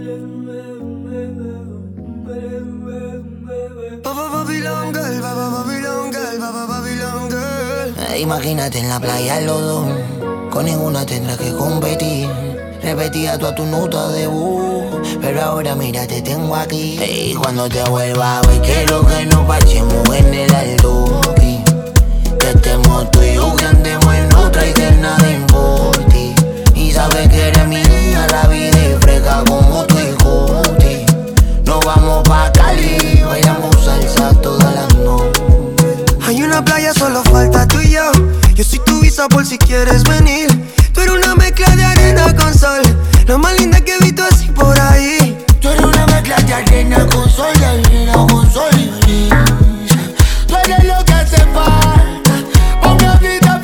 Babylon girl, Babylon girl, Babylon girl. Imagínate en la playa los dos, con ninguna tendrás que competir. Repetía toda tu nota de voz, pero ahora mira, te tengo aquí. Y cuando te vuelva a ver, quiero que nos parchemos en el alto. Que estemos tú y yo, que andemos en otra y que nadie importe. Y sabes que eres mía, la vida es fresca como tu Coti. Nos vamos pa' Cali, bailamos salsa toda la noche. Hay una playa, solo falta tú y yo. Yo soy tu visa por si quieres venir. Tú eres una mezcla de arena con sol, la más linda que he visto así por ahí. Tú eres una mezcla de arena con sol, de arena con sol y gris. Tú eres lo que hace falta pa' una vida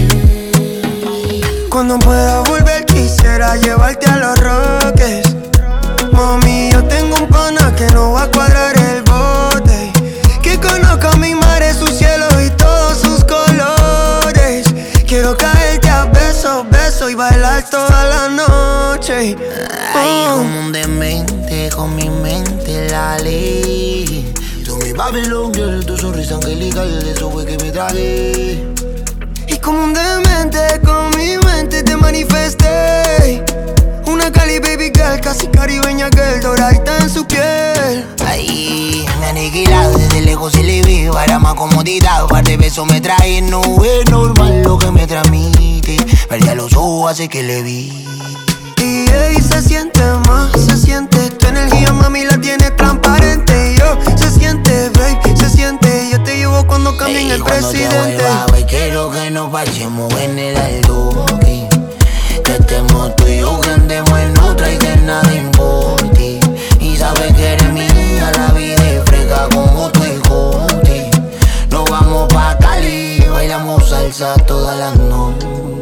feliz. Cuando pueda volver quisiera llevarte a los Roques. Mami, yo tengo un pana que no va a cuadrar el bote, que conozca mi mar, su cielo y todos sus colores. Quiero caerte a besos, besos y bailar toda la noche. Ay, como un demente, con mi mente la ley. Tú mi Babylon girl, tu sonrisa angelical, de eso fue que me traje. Y como un demente, con mi mente te manifesté. Una Cali baby girl, casi caribeña girl, doradita en su piel. Ay, me aniquilado desde lejos y le vi para más comodidad. Un par de besos me trae, no es normal lo que me transmite. Perdí a los ojos, así que le vi. Y se siente más, se siente. Tu energía, mami, la tienes transparente. Yo, se siente, babe, se siente. Yo te llevo cuando cambien el presidente. Cuando te vuelva a ver, quiero que nos parchemos en el alto. Que estemos tú y yo, que andemos en otra y que nada importe. Y sabes que eres mía, la vida es fresca como tu Coti. Nos vamos pa' Cali, bailamos salsa toda la noche.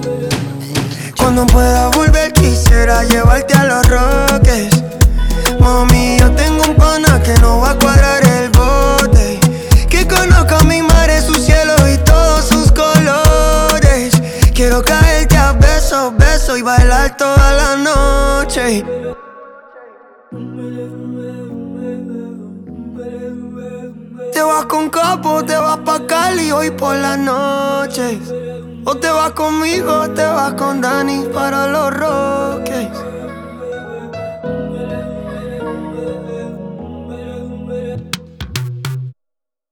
Cuando pueda volver quisiera llevarte a los Roques. Mami, yo tengo un pana que no va a cuadrar el bote, que conozca mi mar, su cielo y todos sus colores. Quiero caerte a besos, besos y bailar toda la noche. Te vas con Capo, te vas pa' Cali hoy por la noche. O te vas conmigo, o te vas con Dani para los Roques.